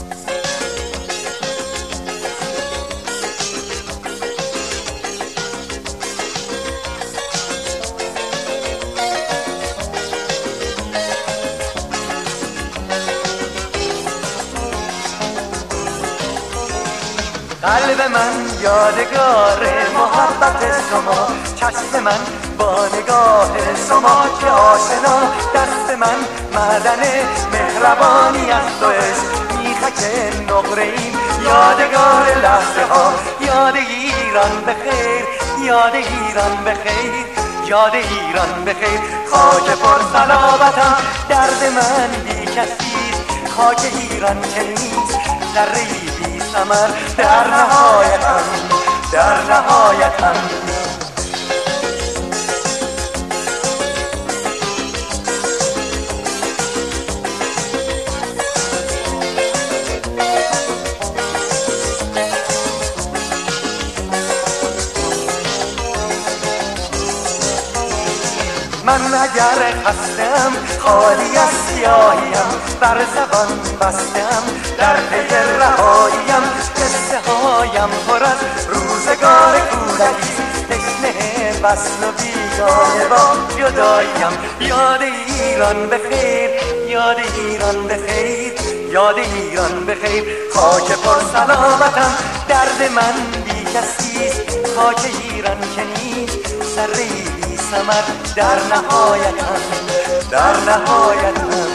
قلب من یادگار محبت شما، چشم من با نگاه شما که آشنا، دست من معدن مهربانی است و عشق میخک نقره این یادگار لحظه ها. یاد ایران بخیر، یاد ایران بخیر، یاد ایران بخیر. خاک پر صلابتم، درد من بی کسیست، خاک ایران که نیست ذره‌ای بی ثمر در نهایتم، در نهایتم. من اگر خستم خالی از سیاهیم، بر زبان بستم در پی رهاییم. قصه هایم پر از روزگار کودکی، تشنه وصل و بیگانه با جداییم. یاد ایران بخیر، یاد ایران بخیر، یاد ایران بخیر. خاک پر سلامتم، درد من بی کسیست، خاک ایران که نیست ذره‌ای بی ثمر در نهایتم، در نهایتم.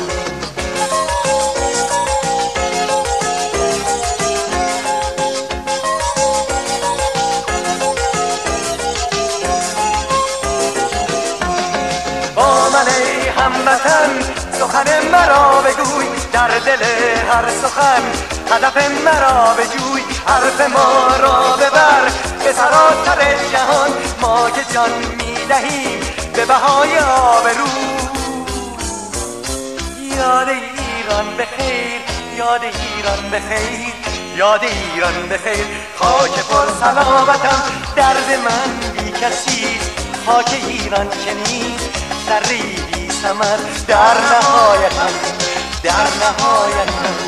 با من ای هموطن سخن مرا بگوی، در دل هر سخن هدف مرا بجوی. حرف ما را ببر به سراسر جهان، ما که جان میدهیم به بهای آبرو. یاد ایران بخیر، یاد ایران بخیر، یاد ایران بخیر. خاک پر سلامتم، درد من بی کسیست، خاک ایران که نیست ذره‌ای بی ثمر در نهایتم، در نهایتم.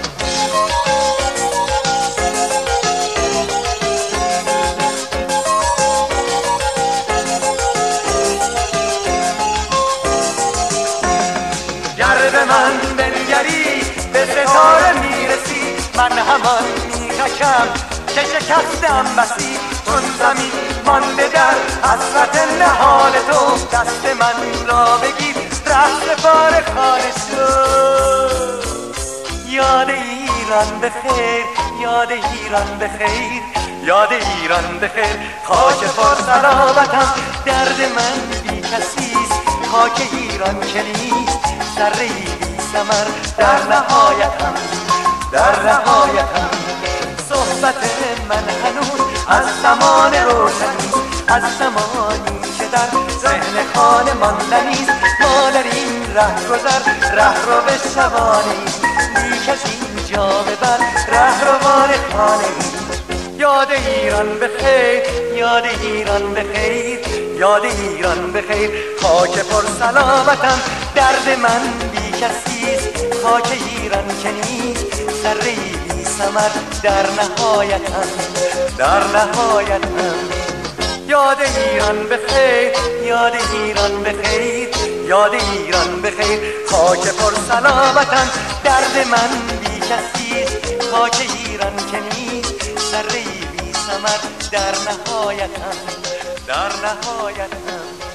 گر به من بنگری به ستاره میرسی، من همان میخکم که شکستم بسی. چون زمین مانده در حسرت نهال تو، دست من را بگیر رفت بار خانه شد. یاد ایران بخیر، یاد ایران بخیر، یاد ایران بخیر. خاک پر سلامتم، درد من بی کسیست، خاک ایران که نیست ذره‌ای بی ثمر در نهایتم، در نهایتم. صحبت من هنوز از زمان روشنی، از زمانی که در ذهن خانه ماندنیست. ما در این ره گذر ره رو به شبانیم، لیک از اینجا به بعد ره روان خانه ایم. یاد ایران بخیر، یاد ایران بخیر، یاد ایران بخیر. خاک پر سلامتم، درد من بی کسیست، خاک ایران که نیست ذره‌ای بی ثمر در نهایتم، در نهایتم. یاد ایران بخیر، یاد ایران بخیر، یاد ایران بخیر. خاک پر سلامتم، درد من بی کسیست، خاک ایران که نیست ذره‌ای بی ثمر در نهایتم، در نهایتم.